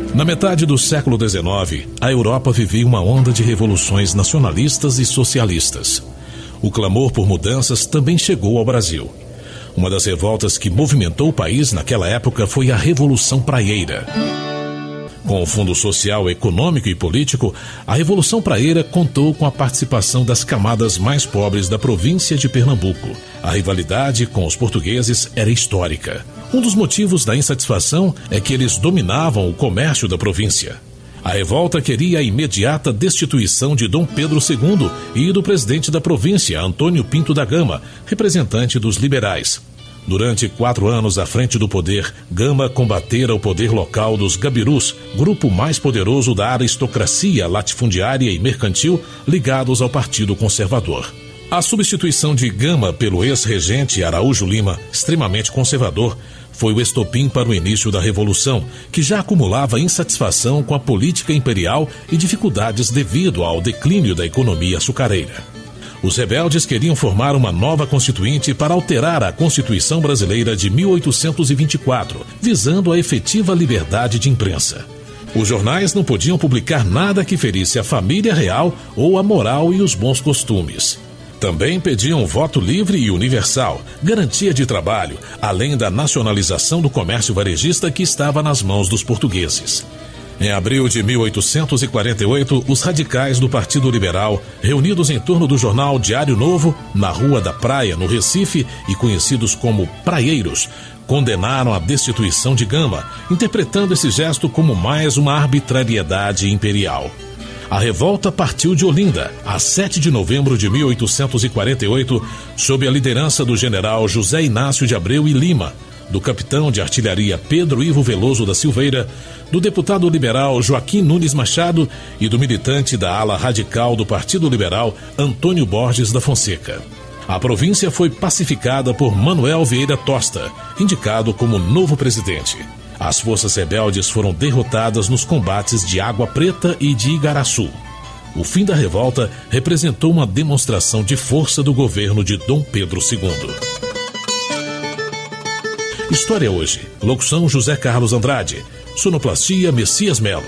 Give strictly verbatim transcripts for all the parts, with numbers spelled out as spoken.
Na metade do século dezenove, a Europa vivia uma onda de revoluções nacionalistas e socialistas. O clamor por mudanças também chegou ao Brasil. Uma das revoltas que movimentou o país naquela época foi a Revolução Praieira. Com o Fundo Social, Econômico e Político, a Revolução Praieira contou com a participação das camadas mais pobres da província de Pernambuco. A rivalidade com os portugueses era histórica. Um dos motivos da insatisfação é que eles dominavam o comércio da província. A revolta queria a imediata destituição de Dom Pedro segundo e do presidente da província, Antônio Pinto da Gama, representante dos liberais. Durante quatro anos à frente do poder, Gama combatera o poder local dos gabirus, grupo mais poderoso da aristocracia latifundiária e mercantil ligados ao Partido Conservador. A substituição de Gama pelo ex-regente Araújo Lima, extremamente conservador, foi o estopim para o início da Revolução, que já acumulava insatisfação com a política imperial e dificuldades devido ao declínio da economia açucareira. Os rebeldes queriam formar uma nova constituinte para alterar a Constituição Brasileira de mil oitocentos e vinte e quatro, visando a efetiva liberdade de imprensa. Os jornais não podiam publicar nada que ferisse a família real ou a moral e os bons costumes. Também pediam voto livre e universal, garantia de trabalho, além da nacionalização do comércio varejista que estava nas mãos dos portugueses. Em abril de mil oitocentos e quarenta e oito, os radicais do Partido Liberal, reunidos em torno do jornal Diário Novo, na Rua da Praia, no Recife, e conhecidos como praieiros, condenaram a destituição de Gama, interpretando esse gesto como mais uma arbitrariedade imperial. A revolta partiu de Olinda, a sete de novembro de mil oitocentos e quarenta e oito, sob a liderança do general José Inácio de Abreu e Lima, do capitão de artilharia Pedro Ivo Veloso da Silveira, do deputado liberal Joaquim Nunes Machado e do militante da ala radical do Partido Liberal Antônio Borges da Fonseca. A província foi pacificada por Manuel Vieira Tosta, indicado como novo presidente. As forças rebeldes foram derrotadas nos combates de Água Preta e de Igaraçu. O fim da revolta representou uma demonstração de força do governo de Dom Pedro segundo. História hoje. Locução José Carlos Andrade. Sonoplastia Messias Melo.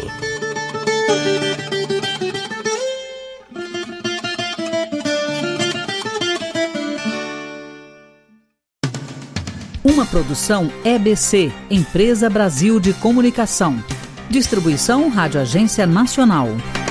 Uma produção E B C, Empresa Brasil de Comunicação. Distribuição Rádio Agência Nacional.